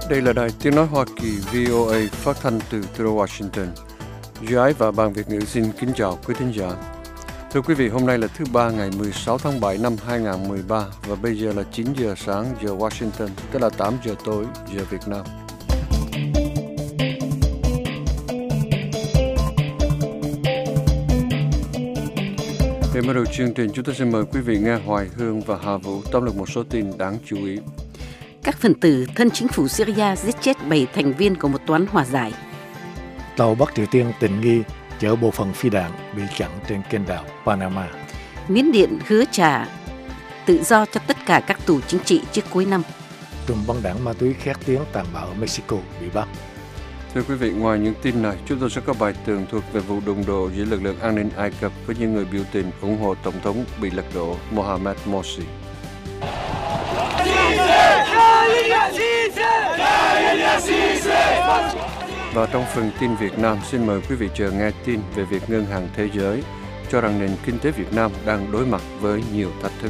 Đây là đài tiếng nói Hoa Kỳ VOA phát thanh từ thủ đô Washington. Duy Ái và Ban Việt ngữ xin kính chào quý thính giả. Thưa quý vị, hôm nay là thứ Ba ngày 16 tháng 7 năm 2013 và bây giờ là 9 giờ sáng giờ Washington, tức là 8 giờ tối giờ Việt Nam. Để mở đầu chương trình, chúng tôi xin mời quý vị nghe Hoài Hương và Hà Vũ tóm lược một số tin đáng chú ý. Các phần tử thân chính phủ Syria giết chết 7 thành viên của một toán hòa giải. Tàu Bắc Triều Tiên tình nghi chở bộ phận phi đạn bị chặn trên kênh đảo Panama. Miến Điện hứa trả tự do cho tất cả các tù chính trị trước cuối năm. Trùm băng đảng ma túy khét tiếng tàn bạo ở Mexico bị bắt. Thưa quý vị, ngoài những tin này, chúng tôi sẽ có bài tường thuật về vụ đụng độ giữa lực lượng an ninh Ai Cập với những người biểu tình ủng hộ Tổng thống bị lật đổ Mohamed Morsi. Và trong phần tin Việt Nam, xin mời quý vị chờ nghe tin về việc Ngân hàng Thế giới cho rằng nền kinh tế Việt Nam đang đối mặt với nhiều thách thức.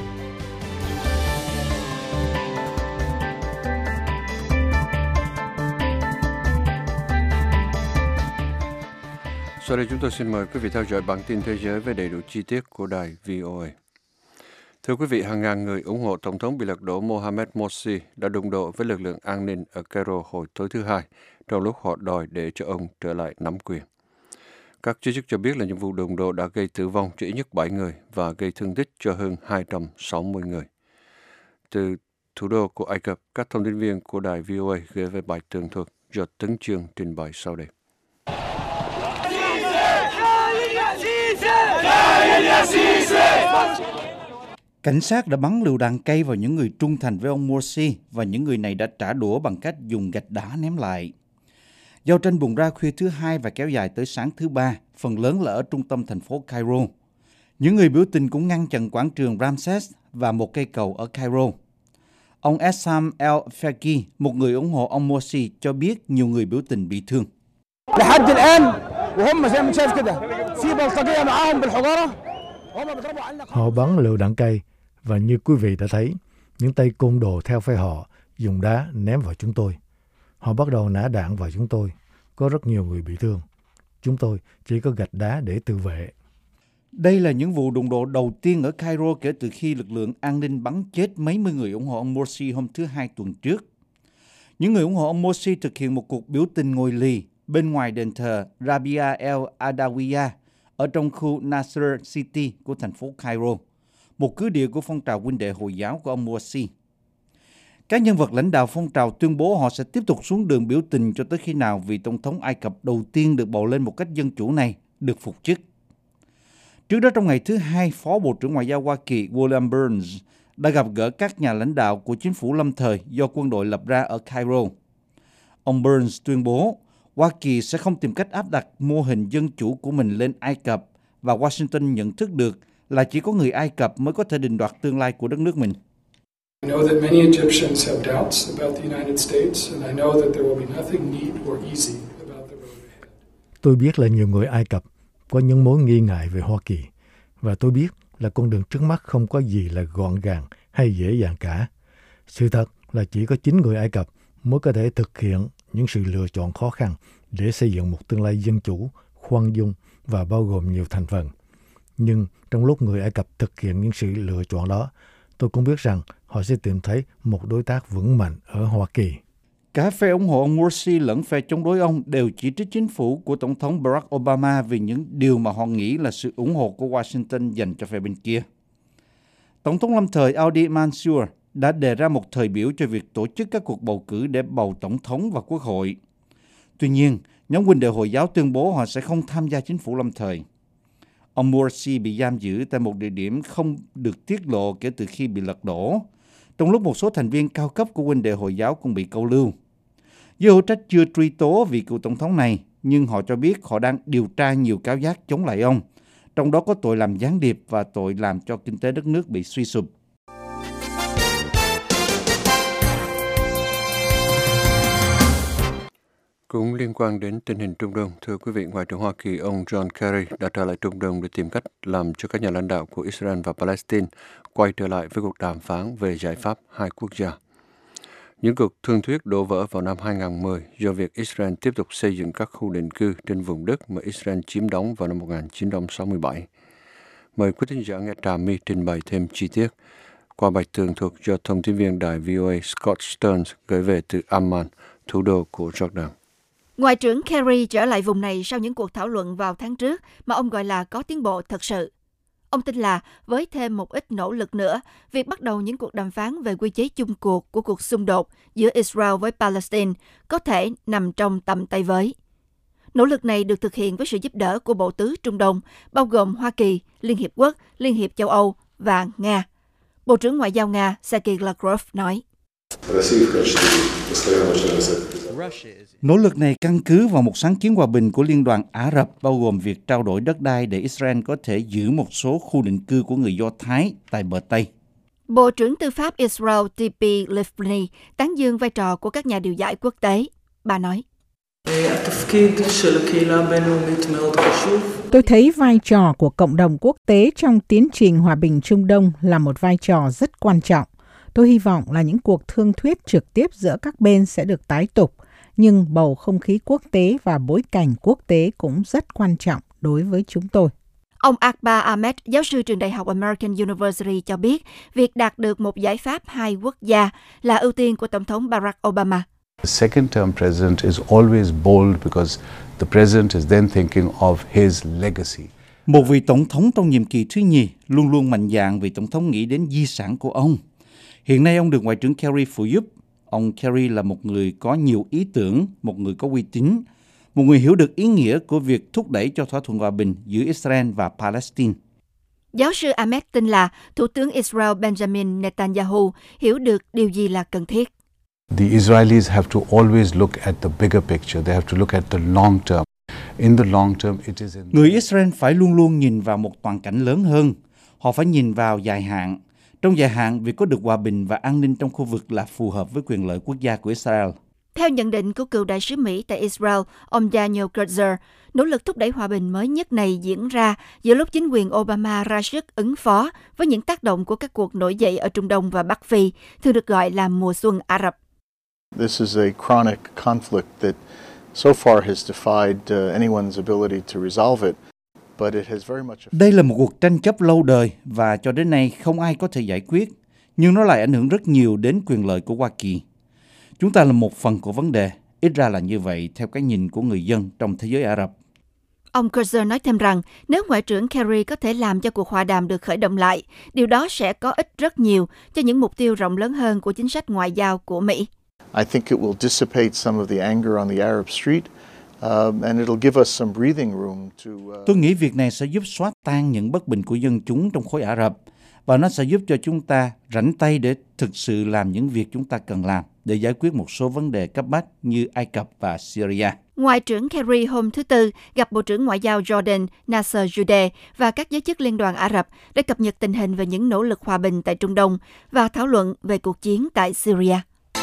Sau đây chúng tôi xin mời quý vị theo dõi bản tin thế giới với đầy đủ chi tiết của đài VOA. Thưa quý vị, hàng ngàn người ủng hộ Tổng thống bị lật đổ Mohamed Morsi đã đụng độ với lực lượng an ninh ở Cairo hồi tối thứ Hai, trong lúc họ đòi để cho ông trở lại nắm quyền. Các giới chức cho biết là những vụ đụng độ đã gây tử vong cho ít nhất 7 người và gây thương tích cho hơn 260 người. Từ thủ đô của Ai Cập, các thông tin viên của đài VOA gửi về bài tường thuật do Tấn Chương trình bày sau đây. Cảnh sát đã bắn lựu đạn cây vào những người trung thành với ông Morsi và những người này đã trả đũa bằng cách dùng gạch đá ném lại. Giao tranh bùng ra khuya thứ Hai và kéo dài tới sáng thứ Ba, phần lớn là ở trung tâm thành phố Cairo. Những người biểu tình cũng ngăn chặn quảng trường Ramses và một cây cầu ở Cairo. Ông Essam El-Faki, một người ủng hộ ông Morsi, cho biết nhiều người biểu tình bị thương. Họ bắn lựu đạn cây và như quý vị đã thấy, những tay côn đồ theo phe họ dùng đá ném vào chúng tôi. Họ bắt đầu nã đạn vào chúng tôi. Có rất nhiều người bị thương. Chúng tôi chỉ có gạch đá để tự vệ. Đây là những vụ đụng độ đầu tiên ở Cairo kể từ khi lực lượng an ninh bắn chết mấy mươi người ủng hộ ông Morsi hôm thứ Hai tuần trước. Những người ủng hộ ông Morsi thực hiện một cuộc biểu tình ngồi lì bên ngoài đền thờ Rabia el-Adawiya ở trong khu Nasser City của thành phố Cairo, một cứ địa của phong trào huynh đệ Hồi giáo của ông Morsi. Các nhân vật lãnh đạo phong trào tuyên bố họ sẽ tiếp tục xuống đường biểu tình cho tới khi nào vị Tổng thống Ai Cập đầu tiên được bầu lên một cách dân chủ này được phục chức. Trước đó trong ngày thứ Hai, Phó Bộ trưởng Ngoại giao Hoa Kỳ William Burns đã gặp gỡ các nhà lãnh đạo của chính phủ lâm thời do quân đội lập ra ở Cairo. Ông Burns tuyên bố Hoa Kỳ sẽ không tìm cách áp đặt mô hình dân chủ của mình lên Ai Cập và Washington nhận thức được là chỉ có người Ai Cập mới có thể định đoạt tương lai của đất nước mình. Tôi biết là nhiều người Ai Cập có những mối nghi ngại về Hoa Kỳ và tôi biết là con đường trước mắt không có gì là gọn gàng hay dễ dàng cả. Sự thật là chỉ có chính người Ai Cập mới có thể thực hiện những sự lựa chọn khó khăn để xây dựng một tương lai dân chủ, khoan dung và bao gồm nhiều thành phần. Nhưng trong lúc người Ai Cập thực hiện những sự lựa chọn đó, tôi cũng biết rằng họ sẽ tìm thấy một đối tác vững mạnh ở Hoa Kỳ. Cả phe ủng hộ ông Morsi lẫn phe chống đối ông đều chỉ trích chính phủ của Tổng thống Barack Obama vì những điều mà họ nghĩ là sự ủng hộ của Washington dành cho phe bên kia. Tổng thống lâm thời Audi Mansour đã đề ra một thời biểu cho việc tổ chức các cuộc bầu cử để bầu tổng thống và quốc hội. Tuy nhiên, nhóm huynh đệ Hồi giáo tuyên bố họ sẽ không tham gia chính phủ lâm thời. Ông Morsi bị giam giữ tại một địa điểm không được tiết lộ kể từ khi bị lật đổ, trong lúc một số thành viên cao cấp của huynh đệ Hồi giáo cũng bị câu lưu. Giới hữu trách chưa truy tố vị cựu tổng thống này, nhưng họ cho biết họ đang điều tra nhiều cáo giác chống lại ông, trong đó có tội làm gián điệp và tội làm cho kinh tế đất nước bị suy sụp. Cũng liên quan đến tình hình Trung Đông, thưa quý vị, Ngoại trưởng Hoa Kỳ ông John Kerry đã trở lại Trung Đông để tìm cách làm cho các nhà lãnh đạo của Israel và Palestine quay trở lại với cuộc đàm phán về giải pháp hai quốc gia. Những cuộc thương thuyết đổ vỡ vào năm 2010 do việc Israel tiếp tục xây dựng các khu định cư trên vùng đất mà Israel chiếm đóng vào năm 1967. Mời quý thính giả nghe Trà My trình bày thêm chi tiết qua bài tường thuật do thông tin viên đài VOA Scott Stearns gửi về từ Amman, thủ đô của Jordan. Ngoại trưởng Kerry trở lại vùng này sau những cuộc thảo luận vào tháng trước mà ông gọi là có tiến bộ thật sự. Ông tin là với thêm một ít nỗ lực nữa, việc bắt đầu những cuộc đàm phán về quy chế chung cuộc của cuộc xung đột giữa Israel với Palestine có thể nằm trong tầm tay với. Nỗ lực này được thực hiện với sự giúp đỡ của Bộ Tứ Trung Đông, bao gồm Hoa Kỳ, Liên Hiệp Quốc, Liên hiệp châu Âu và Nga. Bộ trưởng Ngoại giao Nga Sergei Lavrov nói. Nỗ lực này căn cứ vào một sáng kiến hòa bình của Liên đoàn Ả Rập, bao gồm việc trao đổi đất đai để Israel có thể giữ một số khu định cư của người Do Thái tại bờ Tây. Bộ trưởng Tư pháp Israel Tzipi Livni tán dương vai trò của các nhà điều giải quốc tế. Bà nói. Tôi thấy vai trò của cộng đồng quốc tế trong tiến trình hòa bình Trung Đông là một vai trò rất quan trọng. Tôi hy vọng là những cuộc thương thuyết trực tiếp giữa các bên sẽ được tái tục, nhưng bầu không khí quốc tế và bối cảnh quốc tế cũng rất quan trọng đối với chúng tôi. Ông Akbar Ahmed, giáo sư trường Đại học American University cho biết, việc đạt được một giải pháp hai quốc gia là ưu tiên của Tổng thống Barack Obama. The second term president is always bold because the president is then thinking of his legacy. Một vị tổng thống trong nhiệm kỳ thứ nhì luôn luôn mạnh dạn vì tổng thống nghĩ đến di sản của ông. Hiện nay ông được Ngoại trưởng Kerry phụ giúp. Ông Kerry là một người có nhiều ý tưởng, một người có uy tín, một người hiểu được ý nghĩa của việc thúc đẩy cho thỏa thuận hòa bình giữa Israel và Palestine. Giáo sư Ahmed tin là Thủ tướng Israel Benjamin Netanyahu hiểu được điều gì là cần thiết. The Israelis have to always look at the bigger picture. They have to look at the long term. In the long term, it is Người Israel phải luôn luôn nhìn vào một toàn cảnh lớn hơn. Họ phải nhìn vào dài hạn. Trong dài hạn, việc có được hòa bình và an ninh trong khu vực là phù hợp với quyền lợi quốc gia của Israel. Theo nhận định của cựu đại sứ Mỹ tại Israel, ông Daniel Gertzer, nỗ lực thúc đẩy hòa bình mới nhất này diễn ra giữa lúc chính quyền Obama ra sức ứng phó với những tác động của các cuộc nổi dậy ở Trung Đông và Bắc Phi, thường được gọi là mùa xuân Ả Rập. This is a chronic conflict that so far has defied anyone's ability to resolve it. But it has very much... Đây là một cuộc tranh chấp lâu đời và cho đến nay không ai có thể giải quyết, nhưng nó lại ảnh hưởng rất nhiều đến quyền lợi của Hoa Kỳ. Chúng ta là một phần của vấn đề, ít ra là như vậy theo cái nhìn của người dân trong thế giới Ả Rập. Ông Gertzer nói thêm rằng nếu Ngoại trưởng Kerry có thể làm cho cuộc hòa đàm được khởi động lại, điều đó sẽ có ích rất nhiều cho những mục tiêu rộng lớn hơn của chính sách ngoại giao của Mỹ. I think it will dissipate some of the anger on the Arab street. And it'll give us some breathing room to... Tôi nghĩ việc này sẽ giúp xóa tan những bất bình của dân chúng trong khối Ả Rập và nó sẽ giúp cho chúng ta rảnh tay để thực sự làm những việc chúng ta cần làm để giải quyết một số vấn đề cấp bách như Ai Cập và Syria. Ngoại trưởng Kerry hôm thứ Tư gặp Bộ trưởng Ngoại giao Jordan Nasser Judeh và các giới chức Liên đoàn Ả Rập để cập nhật tình hình về những nỗ lực hòa bình tại Trung Đông và thảo luận về cuộc chiến tại Syria.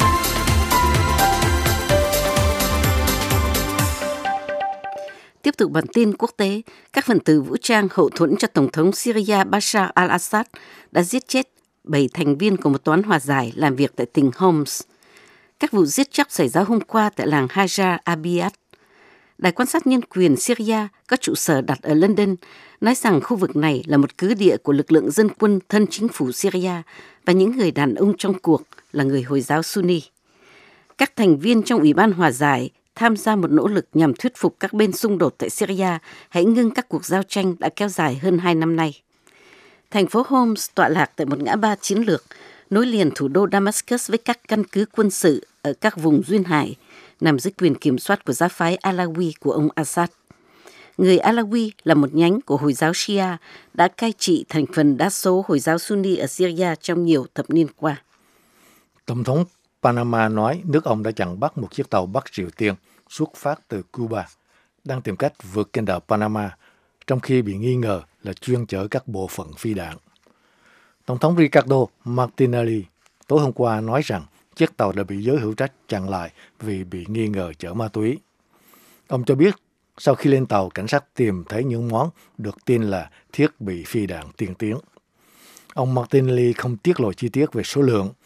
Tiếp tục bản tin quốc tế, các phần tử vũ trang hậu thuẫn cho Tổng thống Syria Bashar al-Assad đã giết chết 7 thành viên của một toán hòa giải làm việc tại tỉnh Homs. Các vụ giết chóc xảy ra hôm qua tại làng Hajar Abiyat. Đài quan sát nhân quyền Syria có trụ sở đặt ở London nói rằng khu vực này là một cứ địa của lực lượng dân quân thân chính phủ Syria và những người đàn ông trong cuộc là người Hồi giáo Sunni. Các thành viên trong Ủy ban hòa giải tham gia một nỗ lực nhằm thuyết phục các bên xung đột tại Syria hãy ngưng các cuộc giao tranh đã kéo dài hơn 2 năm nay. Thành phố Homs tọa lạc tại một ngã ba chiến lược, nối liền thủ đô Damascus với các căn cứ quân sự ở các vùng duyên hải, nằm dưới quyền kiểm soát của giáo phái Alawi của ông Assad. Người Alawi là một nhánh của Hồi giáo Shia đã cai trị thành phần đa số Hồi giáo Sunni ở Syria trong nhiều thập niên qua. Tổng thống Panama nói nước ông đã chặn bắt một chiếc tàu Bắc Triều Tiên xuất phát từ Cuba, đang tìm cách vượt kênh đảo Panama, trong khi bị nghi ngờ là chuyên chở các bộ phận phi đạn. Tổng thống Ricardo Martinelli tối hôm qua nói rằng chiếc tàu đã bị giới hữu trách chặn lại vì bị nghi ngờ chở ma túy. Ông cho biết sau khi lên tàu, cảnh sát tìm thấy những món được tin là thiết bị phi đạn tiên tiến. Ông Martinelli không tiết lộ chi tiết về số lượng,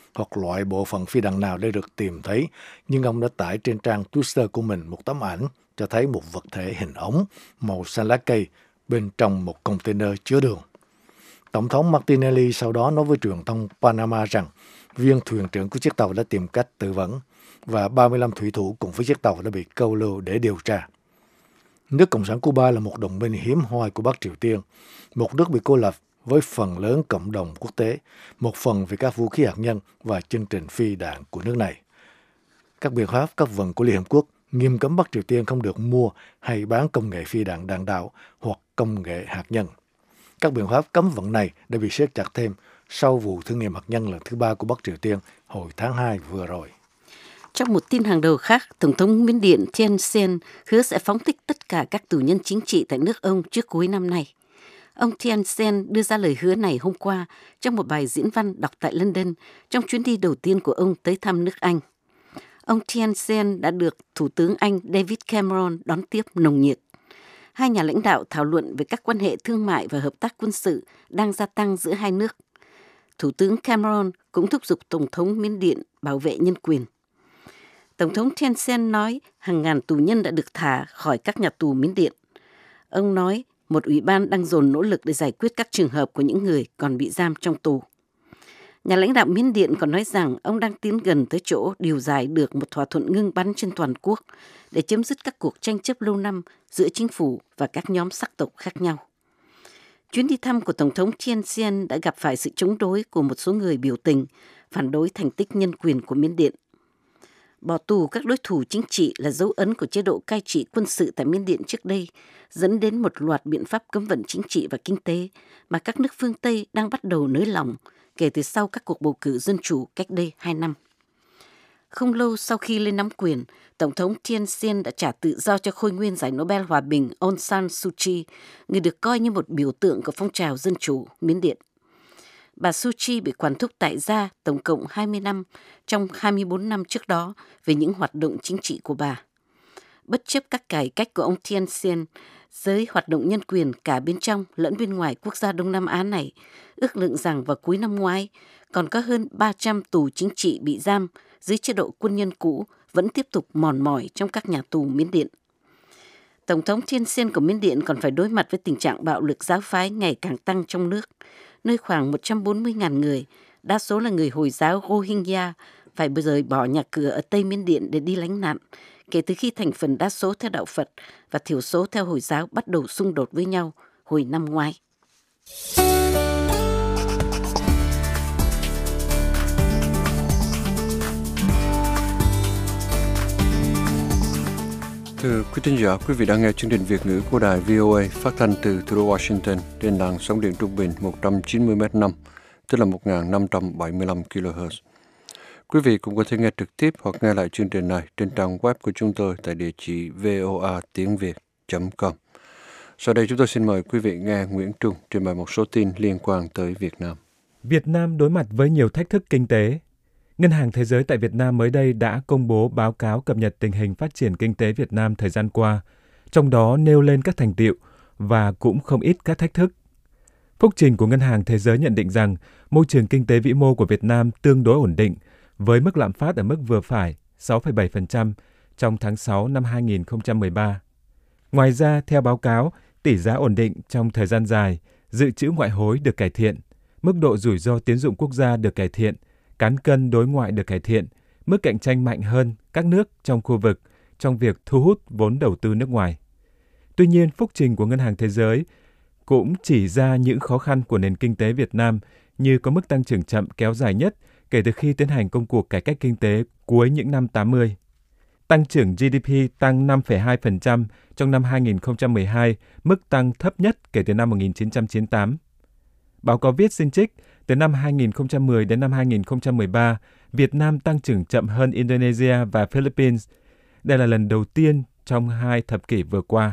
hoặc loại bộ phận phi đạn nào để được tìm thấy, nhưng ông đã tải trên trang Twitter của mình một tấm ảnh cho thấy một vật thể hình ống màu xanh lá cây bên trong một container chứa đường. Tổng thống Martinelli sau đó nói với truyền thông Panama rằng viên thuyền trưởng của chiếc tàu đã tìm cách tự vẫn và 35 thủy thủ cùng với chiếc tàu đã bị câu lưu để điều tra. Nước Cộng sản Cuba là một đồng minh hiếm hoi của Bắc Triều Tiên, một nước bị cô lập với phần lớn cộng đồng quốc tế, một phần vì các vũ khí hạt nhân và chương trình phi đạn của nước này. Các biện pháp cấp vận của Liên Hợp Quốc nghiêm cấm Bắc Triều Tiên không được mua hay bán công nghệ phi đạn đạn đạo hoặc công nghệ hạt nhân. Các biện pháp cấm vận này đã bị siết chặt thêm sau vụ thử nghiệm hạt nhân lần thứ 3 của Bắc Triều Tiên hồi tháng 2 vừa rồi. Trong một tin hàng đầu khác, Tổng thống Miến Điện Thein Sein hứa sẽ phóng thích tất cả các tù nhân chính trị tại nước ông trước cuối năm nay. Ông Thein Sein đưa ra lời hứa này hôm qua trong một bài diễn văn đọc tại London trong chuyến đi đầu tiên của ông tới thăm nước Anh. Ông Thein Sein đã được Thủ tướng Anh David Cameron đón tiếp nồng nhiệt. Hai nhà lãnh đạo thảo luận về các quan hệ thương mại và hợp tác quân sự đang gia tăng giữa hai nước. Thủ tướng Cameron cũng thúc giục Tổng thống Miến Điện bảo vệ nhân quyền. Tổng thống Thein Sein nói hàng ngàn tù nhân đã được thả khỏi các nhà tù Miến Điện. Ông nói một ủy ban đang dồn nỗ lực để giải quyết các trường hợp của những người còn bị giam trong tù. Nhà lãnh đạo Miến Điện còn nói rằng ông đang tiến gần tới chỗ điều giải được một thỏa thuận ngưng bắn trên toàn quốc để chấm dứt các cuộc tranh chấp lâu năm giữa chính phủ và các nhóm sắc tộc khác nhau. Chuyến đi thăm của Tổng thống Thein Sein đã gặp phải sự chống đối của một số người biểu tình, phản đối thành tích nhân quyền của Miến Điện. Bỏ tù các đối thủ chính trị là dấu ấn của chế độ cai trị quân sự tại Miến Điện trước đây, dẫn đến một loạt biện pháp cấm vận chính trị và kinh tế mà các nước phương Tây đang bắt đầu nới lỏng kể từ sau các cuộc bầu cử dân chủ cách đây 2 năm. Không lâu sau khi lên nắm quyền, Tổng thống Thein Sein đã trả tự do cho khôi nguyên giải Nobel Hòa bình Aung San Suu Kyi, người được coi như một biểu tượng của phong trào dân chủ Miến Điện. Bà Suu Kyi bị quản thúc tại gia tổng cộng 20 năm trong 24 năm trước đó về những hoạt động chính trị của bà. Bất chấp các cải cách của ông Thein Sein, giới hoạt động nhân quyền cả bên trong lẫn bên ngoài quốc gia Đông Nam Á này ước lượng rằng vào cuối năm ngoái còn có hơn 300 tù chính trị bị giam dưới chế độ quân nhân cũ vẫn tiếp tục mòn mỏi trong các nhà tù Miến Điện. Tổng thống Thein Sein của Miến Điện còn phải đối mặt với tình trạng bạo lực giáo phái ngày càng tăng trong nước, nơi khoảng 140.000 người, đa số là người Hồi giáo Rohingya, phải rời bỏ nhà cửa ở Tây Miến Điện để đi lánh nạn, kể từ khi thành phần đa số theo đạo Phật và thiểu số theo Hồi giáo bắt đầu xung đột với nhau hồi năm ngoái. Thưa quý thính giả, quý vị đang nghe chương trình Việt ngữ của đài VOA phát thanh từ thủ đô Washington trên làn sóng điện trung bình 190 m/năm, tức là 1.575 kHz. Quý vị cũng có thể nghe trực tiếp hoặc nghe lại chương trình này trên trang web của chúng tôi tại địa chỉ voatiengviet.com. Sau đây chúng tôi xin mời quý vị nghe Nguyễn Trung trình bày một số tin liên quan tới Việt Nam. Việt Nam đối mặt với nhiều thách thức kinh tế. Ngân hàng Thế giới tại Việt Nam mới đây đã công bố báo cáo cập nhật tình hình phát triển kinh tế Việt Nam thời gian qua, trong đó nêu lên các thành tựu và cũng không ít các thách thức. Phúc trình của Ngân hàng Thế giới nhận định rằng môi trường kinh tế vĩ mô của Việt Nam tương đối ổn định, với mức lạm phát ở mức vừa phải 6,7% trong tháng 6 năm 2013. Ngoài ra, theo báo cáo, tỷ giá ổn định trong thời gian dài, dự trữ ngoại hối được cải thiện, mức độ rủi ro tín dụng quốc gia được cải thiện, cán cân đối ngoại được cải thiện, mức cạnh tranh mạnh hơn các nước trong khu vực trong việc thu hút vốn đầu tư nước ngoài. Tuy nhiên, phúc trình của Ngân hàng Thế giới cũng chỉ ra những khó khăn của nền kinh tế Việt Nam như có mức tăng trưởng chậm kéo dài nhất kể từ khi tiến hành công cuộc cải cách kinh tế cuối những năm 80. Tăng trưởng GDP tăng 5,2% trong năm 2012, mức tăng thấp nhất kể từ năm 1998. Báo cáo viết xin trích, từ năm 2010 đến năm 2013, Việt Nam tăng trưởng chậm hơn Indonesia và Philippines. Đây là lần đầu tiên trong 2 thập kỷ vừa qua.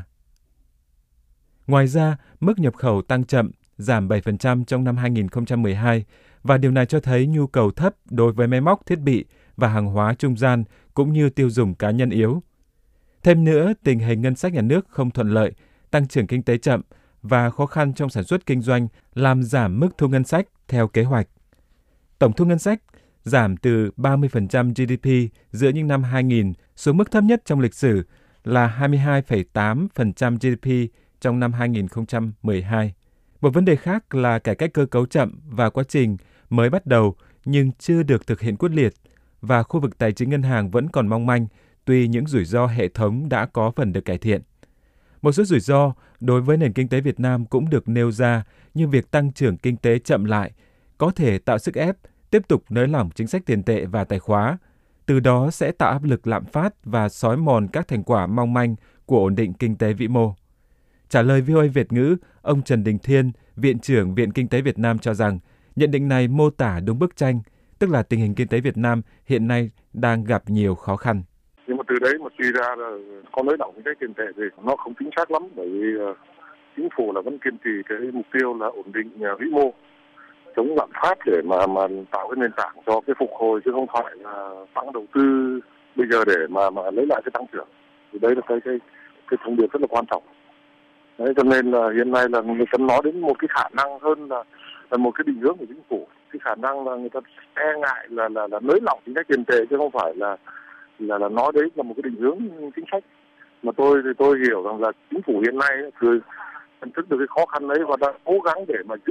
Ngoài ra, mức nhập khẩu tăng chậm, giảm 7% trong năm 2012, và điều này cho thấy nhu cầu thấp đối với máy móc thiết bị và hàng hóa trung gian cũng như tiêu dùng cá nhân yếu. Thêm nữa, tình hình ngân sách nhà nước không thuận lợi, tăng trưởng kinh tế chậm và khó khăn trong sản xuất kinh doanh làm giảm mức thu ngân sách theo kế hoạch. Tổng thu ngân sách giảm từ 30% GDP giữa những năm 2000 xuống mức thấp nhất trong lịch sử là 22,8% GDP trong năm 2012. Một vấn đề khác là cải cách cơ cấu chậm và quá trình mới bắt đầu nhưng chưa được thực hiện quyết liệt, và khu vực tài chính ngân hàng vẫn còn mong manh, tuy những rủi ro hệ thống đã có phần được cải thiện. Một số rủi ro đối với nền kinh tế Việt Nam cũng được nêu ra, như việc tăng trưởng kinh tế chậm lại có thể tạo sức ép tiếp tục nới lỏng chính sách tiền tệ và tài khóa, từ đó sẽ tạo áp lực lạm phát và xói mòn các thành quả mong manh của ổn định kinh tế vĩ mô. Trả lời VOA Việt ngữ, ông Trần Đình Thiên, Viện trưởng Viện Kinh tế Việt Nam cho rằng nhận định này mô tả đúng bức tranh, tức là tình hình kinh tế Việt Nam hiện nay đang gặp nhiều khó khăn. Nhưng mà từ đấy mà suy ra là có nới lỏng chính sách tiền tệ thì nó không chính xác lắm, bởi vì chính phủ là vẫn kiên trì cái mục tiêu là ổn định vĩ mô, chống lạm phát để mà tạo cái nền tảng cho cái phục hồi, chứ không phải là tăng đầu tư bây giờ để mà lấy lại cái tăng trưởng. Thì đấy là cái thông điệp rất là quan trọng. Đấy, cho nên là hiện nay là người ta nói đến một cái khả năng hơn là một cái định hướng của chính phủ. Cái khả năng là người ta e ngại là nới lỏng chính sách tiền tệ, chứ không phải là nói đấy là một cái định hướng chính sách. Mà tôi hiểu rằng là chính phủ hiện nay thừa nhận thức được cái khó khăn đấy và đang cố gắng để mà giữ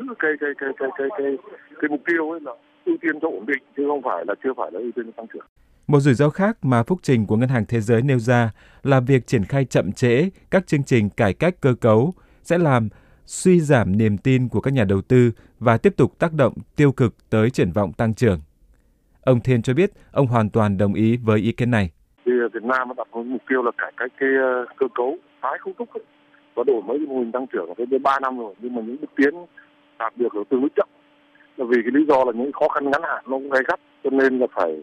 cái mục tiêu ấy là ưu tiên cho ổn định, chứ không phải là chưa phải là ưu tiên cho tăng trưởng. Một rủi ro khác mà phúc trình của Ngân hàng Thế giới nêu ra là việc triển khai chậm trễ các chương trình cải cách cơ cấu sẽ làm suy giảm niềm tin của các nhà đầu tư và tiếp tục tác động tiêu cực tới triển vọng tăng trưởng. Ông Thiên cho biết ông hoàn toàn đồng ý với ý kiến này. Thì Việt Nam đã đặt một mục tiêu là cải cách cái cơ cấu tái cấu trúc và đổi mới mô hình tăng trưởng đến 3 năm rồi, nhưng mà những bước tiến đạt được là tương đối chậm. Là vì cái lý do là những khó khăn ngắn hạn nó cũng gay gắt, cho nên là phải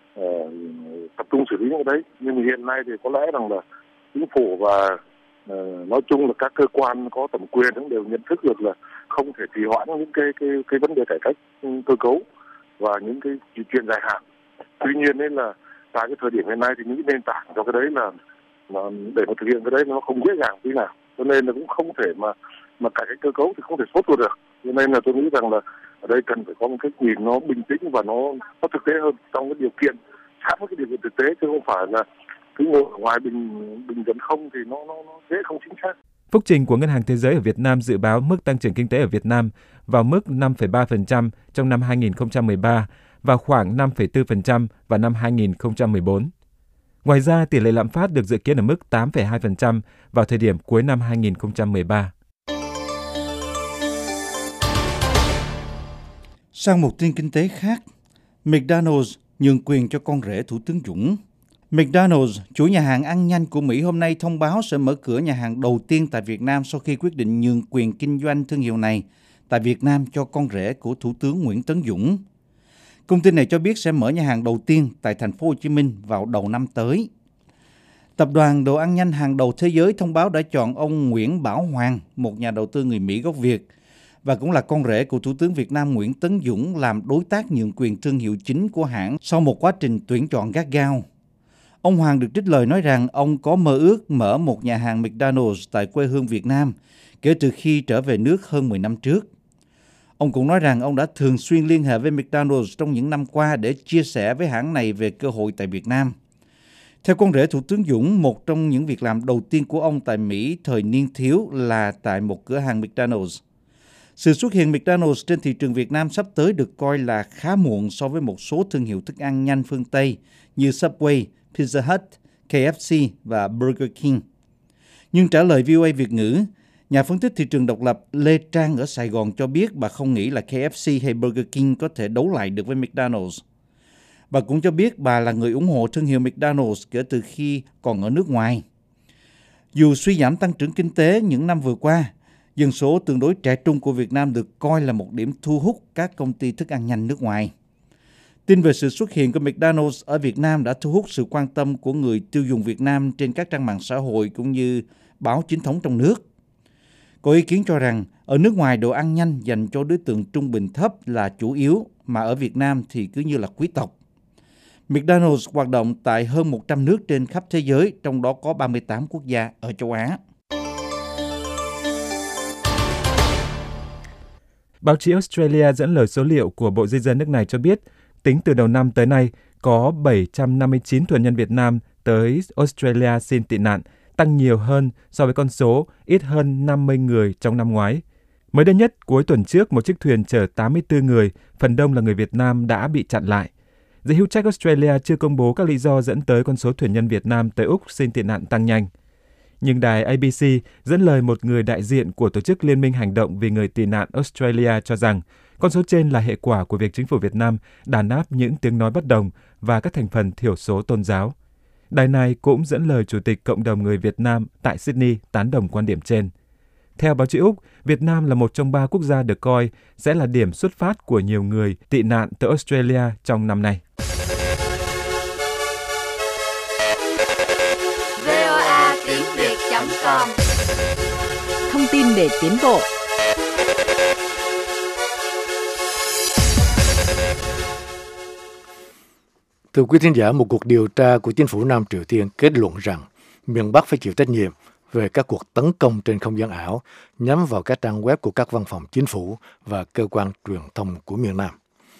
tập trung xử lý những cái đấy. Nhưng mà hiện nay thì có lẽ rằng là chính phủ và nói chung là các cơ quan có thẩm quyền cũng đều nhận thức được là không thể trì hoãn những cái vấn đề cải cách cơ cấu và những cái chuyện dài hạn. Tuy nhiên đấy là tại cái thời điểm hiện nay thì những cái nền tảng cho cái đấy là để mà thực hiện cái đấy nó không dễ dàng tí nào, cho nên là cũng không thể mà cải cách cơ cấu thì không thể sốt ruột được. Cho nên là tôi nghĩ rằng là ở đây cần phải có một cái nhìn nó bình tĩnh và nó thực tế hơn trong cái điều kiện sát với cái điều kiện thực tế, chứ không phải là cứ ngồi ở ngoài bình dẫn không thì nó dễ không chính xác. Phúc trình của Ngân hàng Thế giới ở Việt Nam dự báo mức tăng trưởng kinh tế ở Việt Nam vào mức 5,3% trong năm 2013 và khoảng 5,4% vào năm 2014. Ngoài ra, tỷ lệ lạm phát được dự kiến ở mức 8,2% vào thời điểm cuối năm 2013. Sang một tin kinh tế khác, McDonald's nhường quyền cho con rể Thủ tướng Dũng. McDonald's, chủ nhà hàng ăn nhanh của Mỹ, hôm nay thông báo sẽ mở cửa nhà hàng đầu tiên tại Việt Nam sau khi quyết định nhường quyền kinh doanh thương hiệu này tại Việt Nam cho con rể của Thủ tướng Nguyễn Tấn Dũng. Công ty này cho biết sẽ mở nhà hàng đầu tiên tại thành phố Hồ Chí Minh vào đầu năm tới. Tập đoàn đồ ăn nhanh hàng đầu thế giới thông báo đã chọn ông Nguyễn Bảo Hoàng, một nhà đầu tư người Mỹ gốc Việt, và cũng là con rể của Thủ tướng Việt Nam Nguyễn Tấn Dũng làm đối tác nhượng quyền thương hiệu chính của hãng sau một quá trình tuyển chọn gắt gao. Ông Hoàng được trích lời nói rằng ông có mơ ước mở một nhà hàng McDonald's tại quê hương Việt Nam kể từ khi trở về nước hơn 10 năm trước. Ông cũng nói rằng ông đã thường xuyên liên hệ với McDonald's trong những năm qua để chia sẻ với hãng này về cơ hội tại Việt Nam. Theo con rể Thủ tướng Dũng, một trong những việc làm đầu tiên của ông tại Mỹ thời niên thiếu là tại một cửa hàng McDonald's. Sự xuất hiện McDonald's trên thị trường Việt Nam sắp tới được coi là khá muộn so với một số thương hiệu thức ăn nhanh phương Tây như Subway, Pizza Hut, KFC và Burger King. Nhưng trả lời VOA Việt ngữ, nhà phân tích thị trường độc lập Lê Trang ở Sài Gòn cho biết bà không nghĩ là KFC hay Burger King có thể đấu lại được với McDonald's. Bà cũng cho biết bà là người ủng hộ thương hiệu McDonald's kể từ khi còn ở nước ngoài. Dù suy giảm tăng trưởng kinh tế những năm vừa qua, dân số tương đối trẻ trung của Việt Nam được coi là một điểm thu hút các công ty thức ăn nhanh nước ngoài. Tin về sự xuất hiện của McDonald's ở Việt Nam đã thu hút sự quan tâm của người tiêu dùng Việt Nam trên các trang mạng xã hội cũng như báo chính thống trong nước. Có ý kiến cho rằng ở nước ngoài đồ ăn nhanh dành cho đối tượng trung bình thấp là chủ yếu, mà ở Việt Nam thì cứ như là quý tộc. McDonald's hoạt động tại hơn 100 nước trên khắp thế giới, trong đó có 38 quốc gia ở châu Á. Báo chí Australia dẫn lời số liệu của Bộ Di dân nước này cho biết, tính từ đầu năm tới nay, có 759 tù nhân Việt Nam tới Australia xin tị nạn, tăng nhiều hơn so với con số ít hơn 50 người trong năm ngoái. Mới đây nhất, cuối tuần trước, một chiếc thuyền chở 84 người, phần đông là người Việt Nam, đã bị chặn lại. Giới hữu trách Australia chưa công bố các lý do dẫn tới con số thuyền nhân Việt Nam tới Úc xin tị nạn tăng nhanh. Nhưng đài ABC dẫn lời một người đại diện của Tổ chức Liên minh Hành động vì người tị nạn Australia cho rằng con số trên là hệ quả của việc chính phủ Việt Nam đàn áp những tiếng nói bất đồng và các thành phần thiểu số tôn giáo. Đài này cũng dẫn lời Chủ tịch Cộng đồng người Việt Nam tại Sydney tán đồng quan điểm trên. Theo báo chí Úc, Việt Nam là một trong 3 quốc gia được coi sẽ là điểm xuất phát của nhiều người tị nạn tới Australia trong năm nay. VOA tiếng Việt.com Thông tin để tiến bộ. Thưa quý thính giả, một cuộc điều tra của chính phủ Nam Triều Tiên kết luận rằng miền Bắc phải chịu trách nhiệm về các cuộc tấn công trên không gian ảo nhắm vào các trang web của các văn phòng chính phủ và cơ quan truyền thông của miền Nam.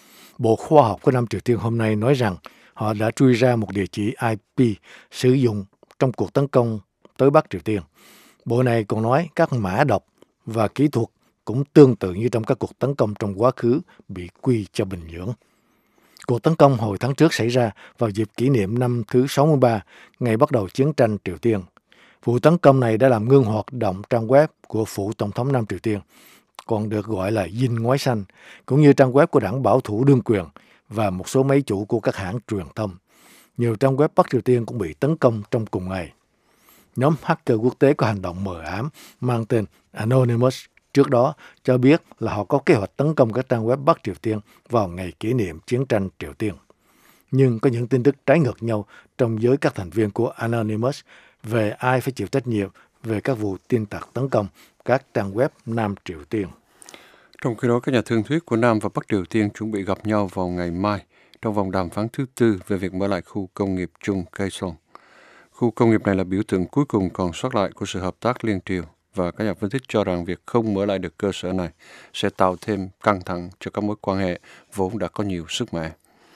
Bộ Khoa học của Nam Triều Tiên hôm nay nói rằng họ đã truy ra một địa chỉ IP sử dụng trong cuộc tấn công tới Bắc Triều Tiên. Bộ này còn nói các mã độc và kỹ thuật cũng tương tự như trong các cuộc tấn công trong quá khứ bị quy cho Bình Nhưỡng. Cuộc tấn công hồi tháng trước xảy ra vào dịp kỷ niệm năm thứ 63, ngày bắt đầu chiến tranh Triều Tiên. Vụ tấn công này đã làm ngưng hoạt động trang web của phủ Tổng thống Nam Triều Tiên, còn được gọi là Dinh Ngói Xanh, cũng như trang web của đảng bảo thủ đương quyền và một số máy chủ của các hãng truyền thông. Nhiều trang web Bắc Triều Tiên cũng bị tấn công trong cùng ngày. Nhóm hacker quốc tế có hành động mờ ám mang tên Anonymous trước đó cho biết là họ có kế hoạch tấn công các trang web Bắc Triều Tiên vào ngày kỷ niệm chiến tranh Triều Tiên. Nhưng có những tin tức trái ngược nhau trong giới các thành viên của Anonymous về ai phải chịu trách nhiệm về các vụ tin tặc tấn công các trang web Nam Triều Tiên. Trong khi đó, các nhà thương thuyết của Nam và Bắc Triều Tiên chuẩn bị gặp nhau vào ngày mai trong vòng đàm phán thứ tư về việc mở lại khu công nghiệp chung Kaesong. Khu công nghiệp này là biểu tượng cuối cùng còn sót lại của sự hợp tác liên triều, và các nhà phân tích cho rằng việc không mở lại được cơ sở này sẽ tạo thêm căng thẳng cho các mối quan hệ vốn đã có nhiều sức mẻ.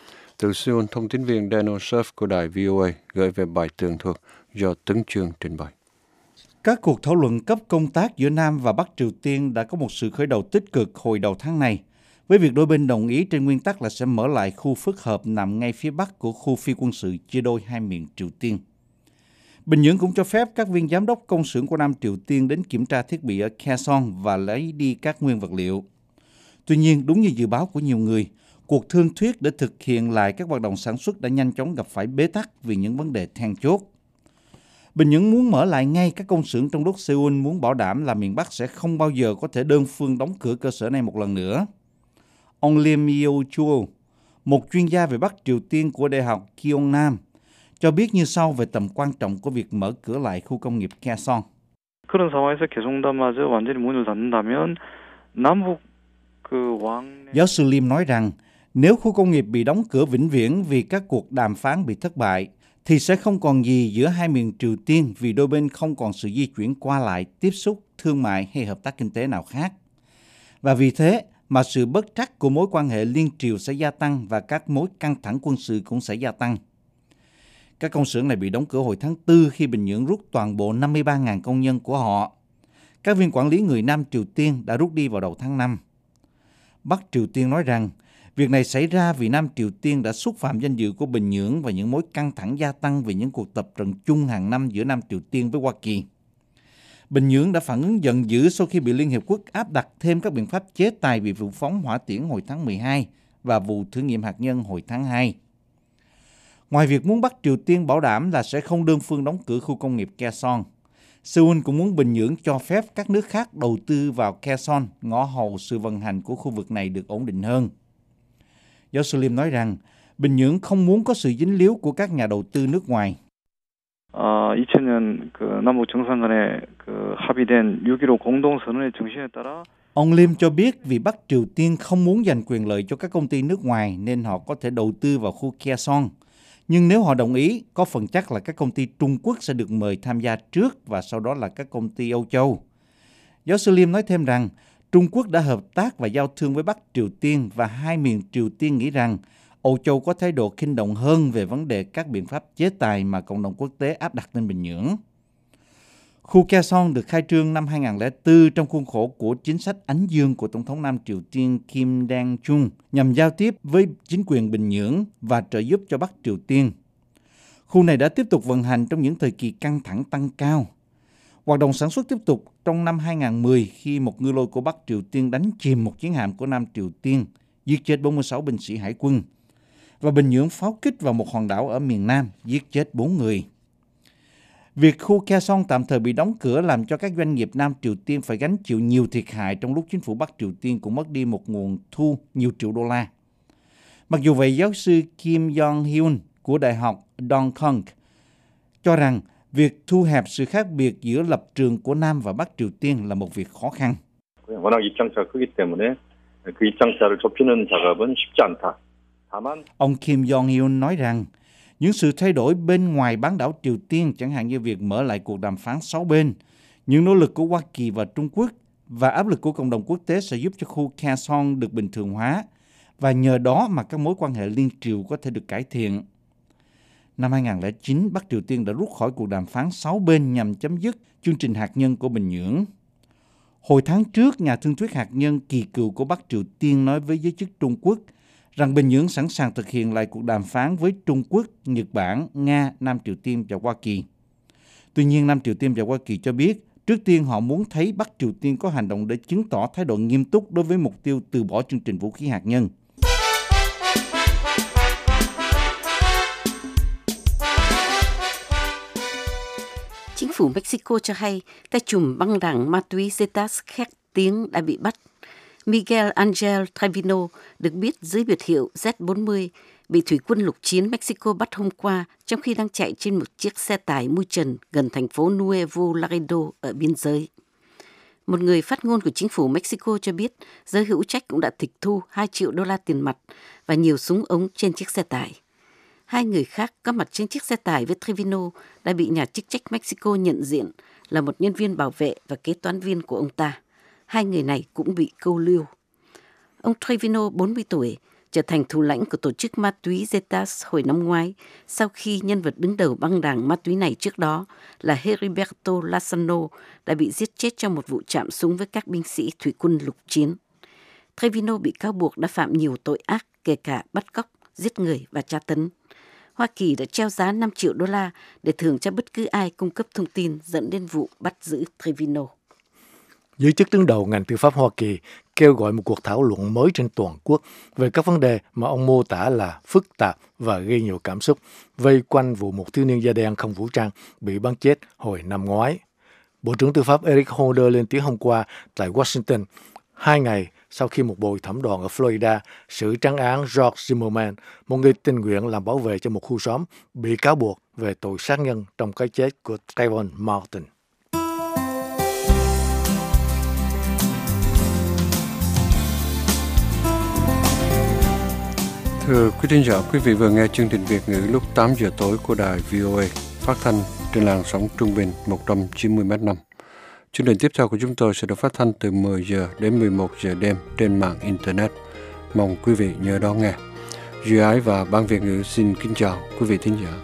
Từ Seoul, thông tin viên Daniel Surf của đài VOA gửi về bài tường thuật do Tấn Chương trình bày. Các cuộc thảo luận cấp công tác giữa Nam và Bắc Triều Tiên đã có một sự khởi đầu tích cực hồi đầu tháng này, với việc đôi bên đồng ý trên nguyên tắc là sẽ mở lại khu phức hợp nằm ngay phía bắc của khu phi quân sự chia đôi hai miền Triều Tiên. Bình Nhưỡng cũng cho phép các viên giám đốc công xưởng của Nam Triều Tiên đến kiểm tra thiết bị ở Kaesong và lấy đi các nguyên vật liệu. Tuy nhiên, đúng như dự báo của nhiều người, cuộc thương thuyết để thực hiện lại các hoạt động sản xuất đã nhanh chóng gặp phải bế tắc vì những vấn đề then chốt. Bình Nhưỡng muốn mở lại ngay các công xưởng trong lúc Seoul muốn bảo đảm là miền Bắc sẽ không bao giờ có thể đơn phương đóng cửa cơ sở này một lần nữa. Ông Lim Yo-chul, một chuyên gia về Bắc Triều Tiên của Đại học Gyeongnam, cho biết như sau về tầm quan trọng của việc mở cửa lại khu công nghiệp Kaesong. Giáo sư Lim nói rằng, nếu khu công nghiệp bị đóng cửa vĩnh viễn vì các cuộc đàm phán bị thất bại, thì sẽ không còn gì giữa hai miền Triều Tiên vì đôi bên không còn sự di chuyển qua lại, tiếp xúc, thương mại hay hợp tác kinh tế nào khác. Và vì thế mà sự bất trắc của mối quan hệ liên triều sẽ gia tăng và các mối căng thẳng quân sự cũng sẽ gia tăng. Các công xưởng này bị đóng cửa hồi tháng 4 khi Bình Nhưỡng rút toàn bộ 53.000 công nhân của họ. Các viên quản lý người Nam Triều Tiên đã rút đi vào đầu tháng 5. Bắc Triều Tiên nói rằng việc này xảy ra vì Nam Triều Tiên đã xúc phạm danh dự của Bình Nhưỡng và những mối căng thẳng gia tăng vì những cuộc tập trận chung hàng năm giữa Nam Triều Tiên với Hoa Kỳ. Bình Nhưỡng đã phản ứng giận dữ sau khi bị Liên Hiệp Quốc áp đặt thêm các biện pháp chế tài vì vụ phóng hỏa tiễn hồi tháng 12 và vụ thử nghiệm hạt nhân hồi tháng 2. Ngoài việc muốn Bắc Triều Tiên bảo đảm là sẽ không đơn phương đóng cửa khu công nghiệp Kaesong, Seoul cũng muốn Bình Nhưỡng cho phép các nước khác đầu tư vào Kaesong, ngõ hầu sự vận hành của khu vực này được ổn định hơn. Giáo sư Lim nói rằng, Bình Nhưỡng không muốn có sự dính líu của các nhà đầu tư nước ngoài. 2000년 남북 정상 간에 합의된 6.15 공동선언의 정신에 따라 Ông Lim cho biết vì Bắc Triều Tiên không muốn giành quyền lợi cho các công ty nước ngoài nên họ có thể đầu tư vào khu Kaesong. Nhưng nếu họ đồng ý, có phần chắc là các công ty Trung Quốc sẽ được mời tham gia trước và sau đó là các công ty Âu Châu. Giáo sư Lim nói thêm rằng, Trung Quốc đã hợp tác và giao thương với Bắc Triều Tiên và hai miền Triều Tiên nghĩ rằng Âu Châu có thái độ khinh động hơn về vấn đề các biện pháp chế tài mà cộng đồng quốc tế áp đặt lên Bình Nhưỡng. Khu Kherson được khai trương năm 2004 trong khuôn khổ của chính sách Ánh Dương của Tổng thống Nam Triều Tiên Kim Dae-jung nhằm giao tiếp với chính quyền Bình Nhưỡng và trợ giúp cho Bắc Triều Tiên. Khu này đã tiếp tục vận hành trong những thời kỳ căng thẳng tăng cao. Hoạt động sản xuất tiếp tục trong năm 2010 khi một ngư lôi của Bắc Triều Tiên đánh chìm một chiến hạm của Nam Triều Tiên, giết chết 46 binh sĩ hải quân. Và Bình Nhưỡng pháo kích vào một hòn đảo ở miền Nam, giết chết 4 người. Việc khu Kherson tạm thời bị đóng cửa làm cho các doanh nghiệp Nam Triều Tiên phải gánh chịu nhiều thiệt hại trong lúc chính phủ Bắc Triều Tiên cũng mất đi một nguồn thu nhiều triệu đô la. Mặc dù vậy, giáo sư Kim Yong-hyun của Đại học Dongkong cho rằng việc thu hẹp sự khác biệt giữa lập trường của Nam và Bắc Triều Tiên là một việc khó khăn. Ông Kim Yong-hyun nói rằng những sự thay đổi bên ngoài bán đảo Triều Tiên, chẳng hạn như việc mở lại cuộc đàm phán 6 bên, những nỗ lực của Hoa Kỳ và Trung Quốc và áp lực của cộng đồng quốc tế sẽ giúp cho khu Kherson được bình thường hóa và nhờ đó mà các mối quan hệ liên triều có thể được cải thiện. Năm 2009, Bắc Triều Tiên đã rút khỏi cuộc đàm phán 6 bên nhằm chấm dứt chương trình hạt nhân của Bình Nhưỡng. Hồi tháng trước, nhà thương thuyết hạt nhân kỳ cựu của Bắc Triều Tiên nói với giới chức Trung Quốc rằng Bình Nhưỡng sẵn sàng thực hiện lại cuộc đàm phán với Trung Quốc, Nhật Bản, Nga, Nam Triều Tiên và Hoa Kỳ. Tuy nhiên, Nam Triều Tiên và Hoa Kỳ cho biết trước tiên họ muốn thấy Bắc Triều Tiên có hành động để chứng tỏ thái độ nghiêm túc đối với mục tiêu từ bỏ chương trình vũ khí hạt nhân. Chính phủ Mexico cho hay tay trùm băng đảng ma túy Zetas khét tiếng đã bị bắt. Miguel Angel Trevino, được biết dưới biệt hiệu Z40, bị thủy quân lục chiến Mexico bắt hôm qua trong khi đang chạy trên một chiếc xe tải mui trần gần thành phố Nuevo Laredo ở biên giới. Một người phát ngôn của chính phủ Mexico cho biết giới hữu trách cũng đã tịch thu 2 triệu đô la tiền mặt và nhiều súng ống trên chiếc xe tải. 2 người khác có mặt trên chiếc xe tải với Trevino đã bị nhà chức trách Mexico nhận diện là một nhân viên bảo vệ và kế toán viên của ông ta. 2 người này cũng bị câu lưu. Ông Trevino, 40 tuổi, trở thành thủ lãnh của tổ chức ma túy Zetas hồi năm ngoái sau khi nhân vật đứng đầu băng đảng ma túy này trước đó là Heriberto Lozano đã bị giết chết trong một vụ chạm súng với các binh sĩ thủy quân lục chiến. Trevino bị cáo buộc đã phạm nhiều tội ác, kể cả bắt cóc, giết người và tra tấn. Hoa Kỳ đã treo giá 5 triệu đô la để thưởng cho bất cứ ai cung cấp thông tin dẫn đến vụ bắt giữ Trevino. Giới chức đứng đầu ngành tư pháp Hoa Kỳ kêu gọi một cuộc thảo luận mới trên toàn quốc về các vấn đề mà ông mô tả là phức tạp và gây nhiều cảm xúc, vây quanh vụ một thiếu niên da đen không vũ trang bị bắn chết hồi năm ngoái. Bộ trưởng Tư pháp Eric Holder lên tiếng hôm qua tại Washington, 2 ngày sau khi một bồi thẩm đoàn ở Florida xử trắng án George Zimmerman, một người tình nguyện làm bảo vệ cho một khu xóm, bị cáo buộc về tội sát nhân trong cái chết của Trayvon Martin. Thưa quý thính giả, quý vị vừa nghe chương trình Việt ngữ lúc 8 giờ tối của đài VOA, phát thanh trên làn sóng trung bình 190 m/5. Chương trình tiếp theo của chúng tôi sẽ được phát thanh từ 10 giờ đến 11 giờ đêm trên mạng Internet. Mong quý vị nhớ đón nghe. Duy Ái và Ban Việt ngữ xin kính chào quý vị thính giả.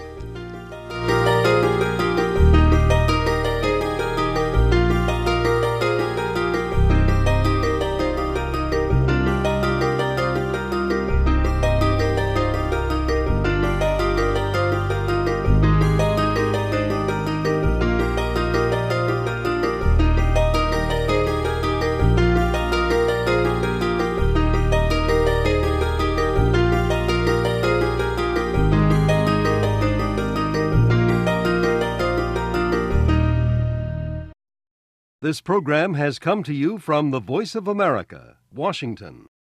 This program has come to you from the Voice of America, Washington.